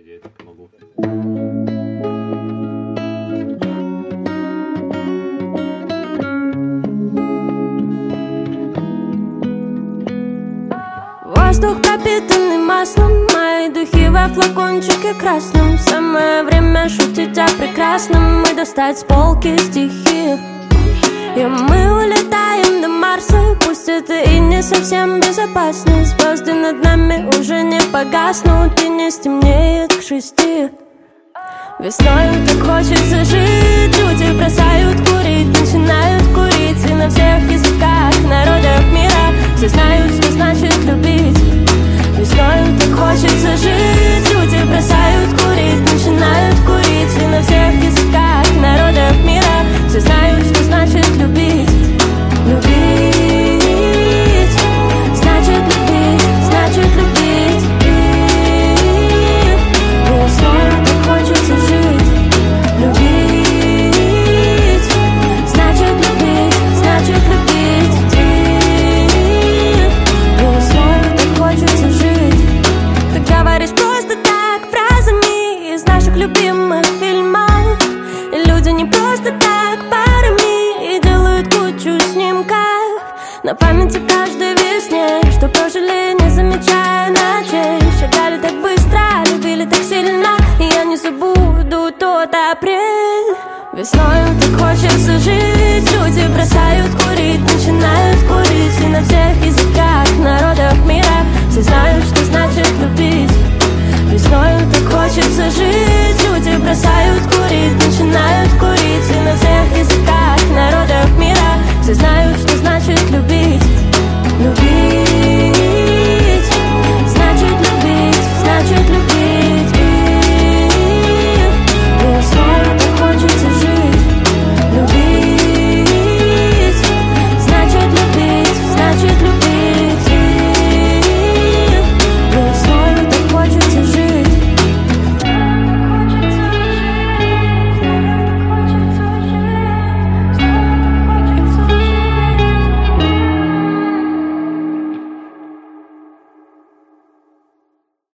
где это помогло. Воздух пропитанный маслом, мои духи во флакончике красном. Самое время шутить о прекрасном и достать с полки стихи. И мы улетаем до Марса, пусть это и не совсем безопасно. Звезды над нами уже не погаснут и не стемнеет к 6. Весной так хочется жить, люди бросают курить, начинают курить. И на всех языках народов мира все знают, что значит любить. Весной так хочется жить, люди бросают курить, начинают курить. И на всех языках народов мира все знают, что значит любить. Любить, значит любить, значит любить. Весной так хочется жить, любить, значит любить, значит любить. Весной так хочется жить. Ты говоришь просто так, фразами из наших любимых фильмов. И люди не просто так парами и делают кучу снимков на памяти каждой весне, что прожили, не замечая ночей. Шагали так быстро, любили так сильно, и я не забуду тот апрель. Весной так хочется жить, люди бросают курить, начинают курить. И на всех языках народов мира все знают, что значит любить. Весной так хочется жить, люди бросают курить, начинают курить. И на всех языках народов мира все знают, что